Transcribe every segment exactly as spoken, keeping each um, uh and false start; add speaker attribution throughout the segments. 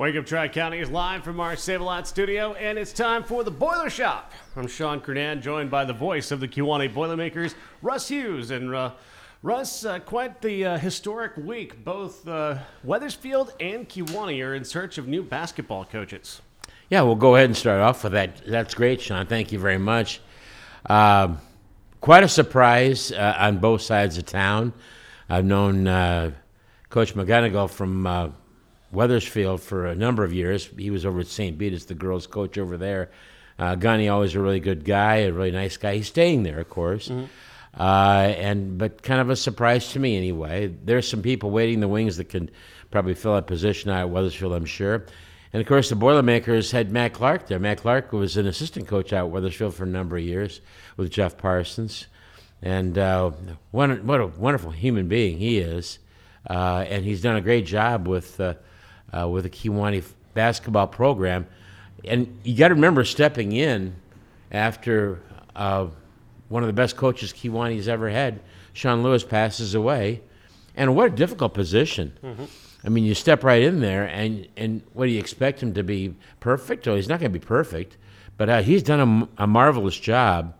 Speaker 1: Wake Up Tri-County is live from our Save-A-Lot studio, and it's time for the Boiler Shop. I'm Sean Kernan, joined by the voice of the Kewanee Boilermakers, Russ Hughes. And uh, Russ, uh, quite the uh, historic week. Both uh, Wethersfield and Kewanee are in search of new basketball coaches.
Speaker 2: Yeah, we'll go ahead and start off with that. That's great, Sean. Thank you very much. Uh, quite a surprise uh, on both sides of town. I've known uh, Coach McGonigal from uh, Wethersfield for a number of years. He was over at Saint Bede's, the girls' coach over there. Uh, Gunny, always a really good guy, a really nice guy. He's staying there, of course. Mm-hmm. Uh, and but kind of a surprise to me anyway. There's some people waiting in the wings that can probably fill that position out at Wethersfield, I'm sure. And, of course, the Boilermakers had Matt Clark there. Matt Clark was an assistant coach out at Wethersfield for a number of years with Jeff Parsons. And uh, what, what a wonderful human being he is. Uh, and he's done a great job with uh, uh, with the Kewanee basketball program. And you got to remember stepping in after uh, one of the best coaches Kewanee's ever had, Sean Lewis, passes away. And what a difficult position. Mm-hmm. I mean, you step right in there, and, and what do you expect him to be perfect? Well, he's not going to be perfect, but uh, he's done a, a marvelous job.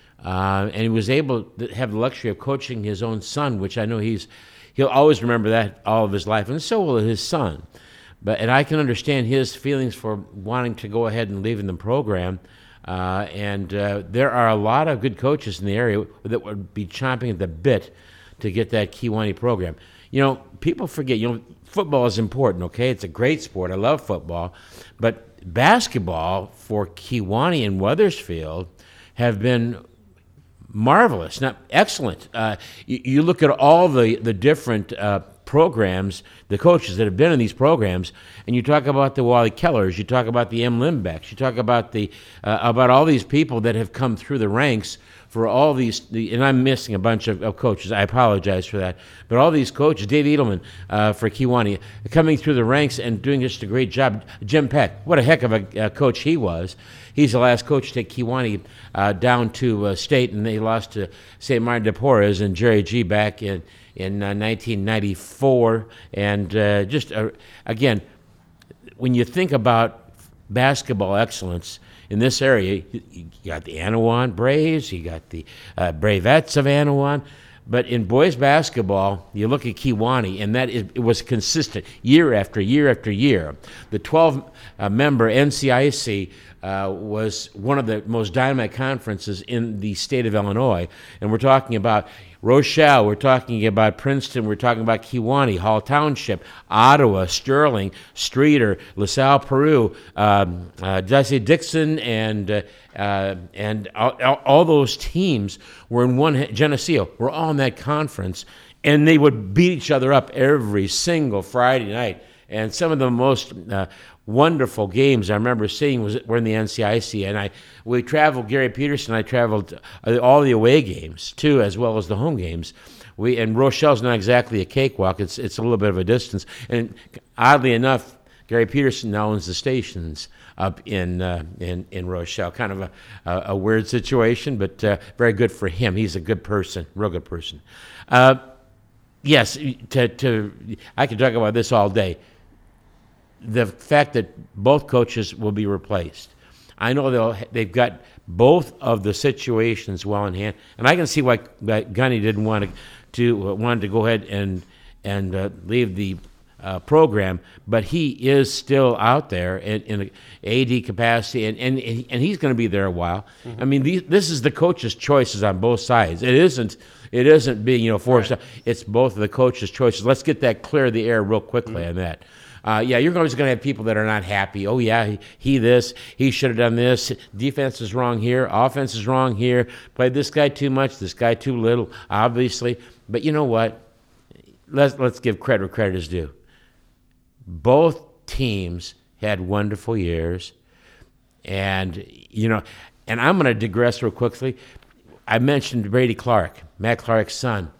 Speaker 2: Uh, and he was able to have the luxury of coaching his own son, which I know he's he'll always remember that all of his life, and so will his son. But and I can understand his feelings for wanting to go ahead and leaving the program. Uh, and uh, there are a lot of good coaches in the area that would be chomping at the bit to get that Kewanee program. You know, people forget, you know, football is important, okay? It's a great sport. I love football. But basketball for Kewanee and Wethersfield have been marvelous, not excellent. Uh, you, you look at all the, the different uh, programs, the coaches that have been in these programs, and you talk about the Wally Kellers, you talk about the M. Limbecks, you talk about the uh, about all these people that have come through the ranks for all these, the, and I'm missing a bunch of, of coaches. I apologize for that. But all these coaches, Dave Edelman uh, for Kewanee, coming through the ranks and doing just a great job. Jim Peck, what a heck of a uh, coach he was. He's the last coach to take Kewanee uh, down to uh, state, and they lost to Saint Martin de Porres and Jerry G back in, in uh, nineteen ninety-four. And uh, just, uh, again, when you think about basketball excellence in this area, you got the Anawan Braves, you got the uh, Bravettes of Anawan, but in boys basketball, you look at Kewanee, and that is, it was consistent year after year after year. The twelve-member N C I C uh, was one of the most dynamite conferences in the state of Illinois, and we're talking about Rochelle, we're talking about Princeton, we're talking about Kewanee, Hall Township, Ottawa, Sterling, Streeter, LaSalle, Peru, um, uh, Jesse Dixon, and uh, uh, and all, all those teams were in one. Geneseo were all in that conference, and they would beat each other up every single Friday night. And some of the most uh, wonderful games I remember seeing was were in the N C I C, and I we traveled. Gary Peterson, I traveled uh, all the away games too, as well as the home games. We and Rochelle's not exactly a cakewalk; it's it's a little bit of a distance. And oddly enough, Gary Peterson now owns the stations up in uh, in in Rochelle. Kind of a a, a weird situation, but uh, very good for him. He's a good person, real good person. Uh, yes, to to I could talk about this all day. The fact that both coaches will be replaced. I know they'll, they've got both of the situations well in hand, and I can see why Gunny didn't want to, to uh, wanted to go ahead and and uh, leave the uh, program, but he is still out there in, in an A D capacity, and and and he's going to be there a while. Mm-hmm. I mean, these, this is the coach's choices on both sides. It isn't. It isn't being you know forced. Right. It's both of the coach's choices. Let's get that clear of the air real quickly mm-hmm. on that. Uh, yeah, you're always going to have people that are not happy. Oh, yeah, he, he this, he should have done this. Defense is wrong here. Offense is wrong here. Played this guy too much, this guy too little, obviously. But you know what? Let's, let's give credit where credit is due. Both teams had wonderful years. And, you know, and I'm going to digress real quickly. I mentioned Brady Clark, Matt Clark's son.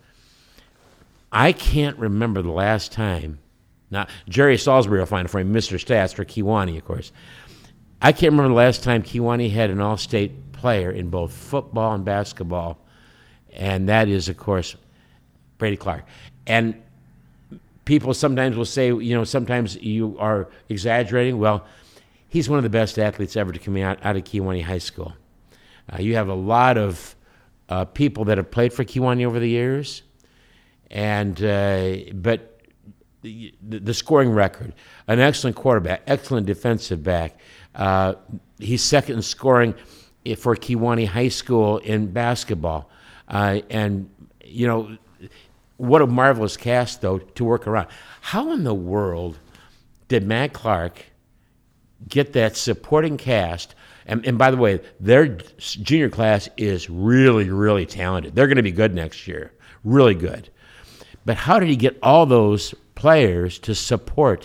Speaker 2: I can't remember the last time. Now, Jerry Salisbury will find it for me, Mister Stats for Kewanee, of course. I can't remember the last time Kewanee had an all-state player in both football and basketball, and that is, of course, Brady Clark. And people sometimes will say, you know, sometimes you are exaggerating. Well, he's one of the best athletes ever to come out, out of Kewanee High School. Uh, you have a lot of uh, people that have played for Kewanee over the years, and uh, but the, the scoring record, an excellent quarterback, excellent defensive back. Uh, he's second in scoring for Kewanee High School in basketball, uh, and you know, what a marvelous cast though to work around. How in the world did Matt Clark get that supporting cast? And, and by the way, their junior class is really, really talented. They're going to be good next year, really good. But how did he get all those players to support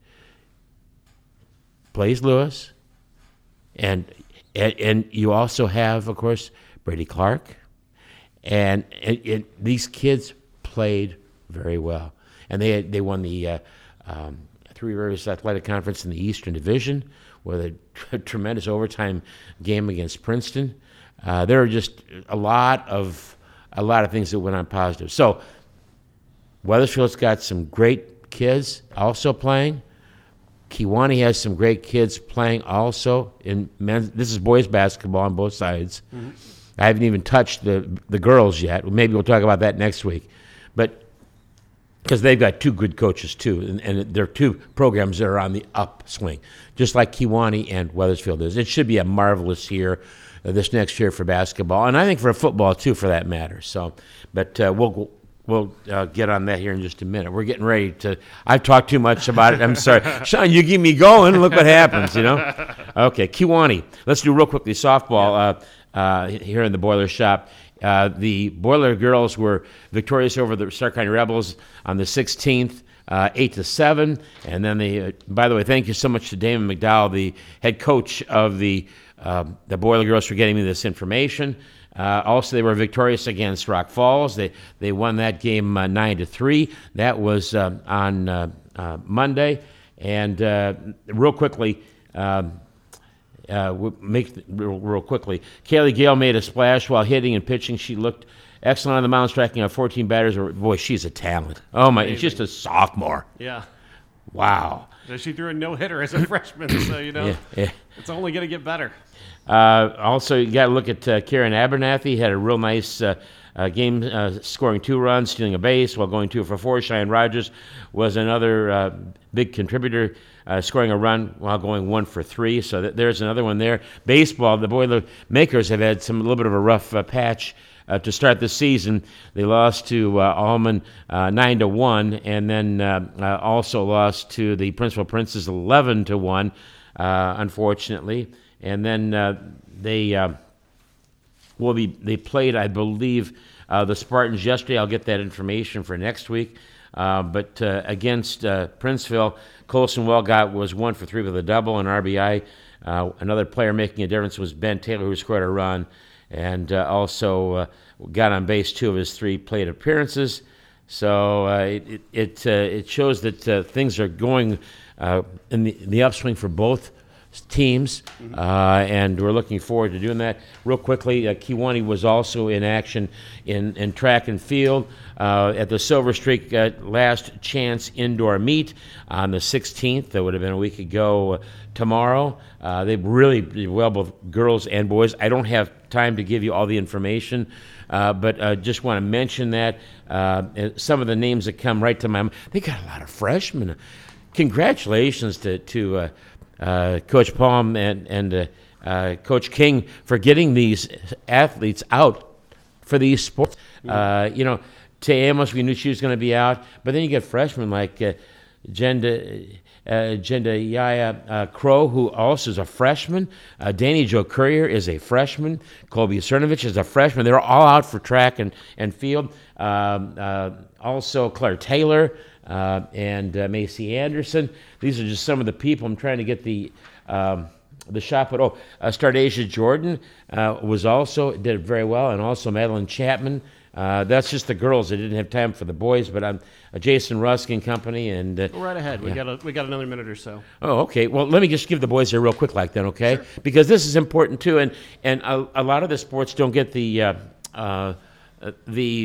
Speaker 2: Blaze Lewis? And, and and you also have, of course, Brady Clark. And, and, and these kids played very well. And they they won the uh, um, Three Rivers Athletic Conference in the Eastern Division with a tremendous overtime game against Princeton. Uh, there are just a lot of a lot of things that went on positive. So Weathersfield's got some great kids also playing. Kewanee has some great kids playing also in men's. This is boys basketball on both sides. Mm-hmm. I haven't even touched the the girls yet. Maybe we'll talk about that next week. But because they've got two good coaches too, and, and they're two programs that are on the upswing, just like Kewanee and Weathersfield is. It should be a marvelous year uh, this next year for basketball, and I think for football too, for that matter. So, but uh, we'll we'll uh, get on that here in just a minute. We're getting ready to. I've talked too much about it. I'm sorry, Sean. You keep me going. Look what happens. You know. Okay, Kewanee. Let's do real quickly softball uh, uh, here in the Boiler Shop. Uh, the Boiler girls were victorious over the Stark County Rebels on the sixteenth, uh, eight to seven. And then they, uh, by the way, thank you so much to Damon McDowell, the head coach of the uh, the Boiler girls, for getting me this information. Uh, also, they were victorious against Rock Falls. They they won that game uh, nine to three. That was uh, on uh, uh, Monday. And uh, real quickly. Um, Uh, we'll make real, real quickly. Kaylee Gale made a splash while hitting and pitching. She looked excellent on the mound, striking out fourteen batters. Boy, she's a talent. Oh my! Amazing. It's just a sophomore.
Speaker 1: Yeah.
Speaker 2: Wow.
Speaker 1: She threw a no hitter as a freshman, so you know
Speaker 2: yeah, yeah.
Speaker 1: It's only going to get better.
Speaker 2: Uh, also, you got to look at uh, Karen Abernathy. Had a real nice uh, uh, game, uh, scoring two runs, stealing a base while going two for four. Cheyenne Rogers was another uh, big contributor. Uh, scoring a run while going one for three, so th- there's another one there. Baseball, the Boiler Makers have had some a little bit of a rough uh, patch uh, to start the season. They lost to uh, Allman uh, nine to one, and then uh, uh, also lost to the Principal Princes eleven to one, uh, unfortunately. And then uh, they uh, will be they played, I believe, uh, the Spartans yesterday. I'll get that information for next week. Uh, but uh, against uh, Princeville, Colson Wellgott was one for three with a double and R B I. Uh, another player making a difference was Ben Taylor, who scored a run, and uh, also uh, got on base two of his three plate appearances. So uh, it it, uh, it shows that uh, things are going uh, in the, the upswing for both teams, mm-hmm. uh, and we're looking forward to doing that. Real quickly, uh, Kewanee was also in action in, in track and field uh, at the Silver Streak uh, Last Chance Indoor Meet on the sixteenth. That would have been a week ago uh, tomorrow. Uh, they really did well, both girls and boys. I don't have time to give you all the information, uh, but uh, just want to mention that uh, some of the names that come right to my mind. They got a lot of freshmen. Congratulations to to uh, Uh, Coach Palm and, and uh, uh, Coach King for getting these athletes out for these sports. Uh, you know, Tay Amos, we knew she was going to be out, but then you get freshmen like uh, Jenda, uh, Jenda Yaya uh, Crow, who also is a freshman. Uh, Danny Jo Courier is a freshman. Colby Cernovich is a freshman. They're all out for track and, and field. Um, uh, also, Claire Taylor. Uh, and uh, Macy Anderson. These are just some of the people. I'm trying to get the um, the shop. But oh, uh, Stardasia Jordan uh, was also did very well, and also Madeline Chapman. Uh, that's just the girls. I didn't have time for the boys, but I'm uh, Jason Ruskin Company and uh,
Speaker 1: go right ahead. We
Speaker 2: yeah.
Speaker 1: got a, we got another minute or so.
Speaker 2: Oh, okay. Well, let me just give the boys here real quick, like that, okay? Sure. Because this is important too, and and a, a lot of the sports don't get the uh, uh, the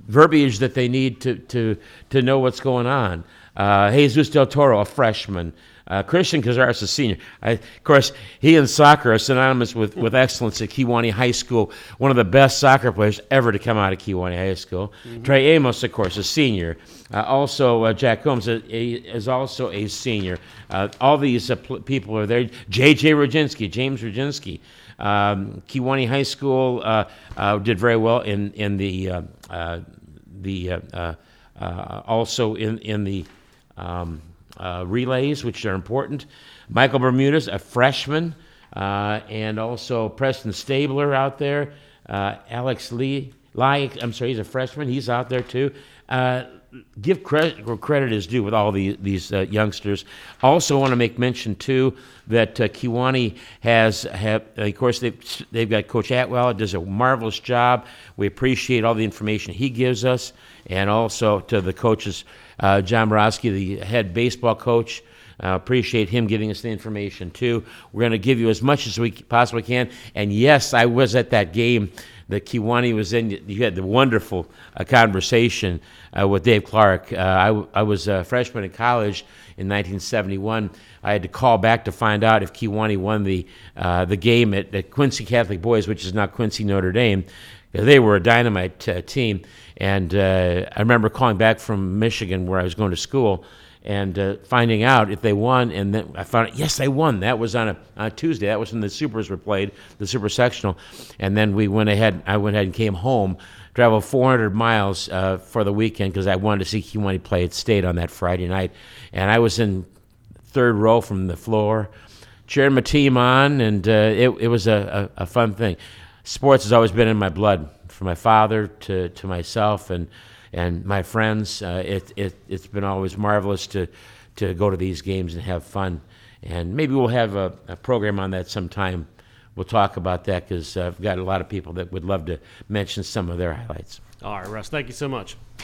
Speaker 2: verbiage that they need to to to know what's going on. Uh, Jesus Del Toro, a freshman. Uh, Christian Cazares, a senior. I, of course, he and soccer are synonymous with, with excellence at Kewanee High School. One of the best soccer players ever to come out of Kewanee High School. Mm-hmm. Trey Amos, of course, a senior. Uh, also, uh, Jack Holmes a, a, is also a senior. Uh, all these uh, pl- people are there. J J Rodzinski, James Rodzinski. Um, Kewanee High School uh, uh, did very well in in the uh, uh, the uh, uh, uh, also in in the. Um, Uh, relays, which are important. Michael Bermudez, a freshman, uh, and also Preston Stabler out there. Uh, Alex Lee, Lee, I'm sorry, he's a freshman. He's out there too. Uh, give credit where credit is due with all the, these uh, youngsters. Also want to make mention too that uh, Kewanee has, have, of course, they've, they've got Coach Atwell, does a marvelous job. We appreciate all the information he gives us, and also to the coaches. Uh, John Borowski, the head baseball coach, uh, appreciate him giving us the information too. We're going to give you as much as we possibly can. And yes, I was at that game that Kewanee was in. You had the wonderful uh, conversation uh, with Dave Clark. Uh, I, I was a freshman in college in nineteen seventy-one. I had to call back to find out if Kewanee won the uh, the game at, at Quincy Catholic Boys, which is now Quincy Notre Dame. They were a dynamite uh, team, and uh, I remember calling back from Michigan where I was going to school and uh, finding out if they won, and then I found out, yes, they won. That was on a, on a Tuesday. That was when the Supers were played, the Super Sectional, and then we went ahead. I went ahead and came home, traveled four hundred miles uh, for the weekend because I wanted to see Kewanee play at State on that Friday night, and I was in third row from the floor, cheering my team on, and uh, it, it was a, a, a fun thing. Sports has always been in my blood, from my father to, to myself and and my friends. Uh, it, it, it's been always marvelous to, to go to these games and have fun. And maybe we'll have a, a program on that sometime. We'll talk about that because uh, I've got a lot of people that would love to mention some of their highlights.
Speaker 1: All right, Russ, thank you so much.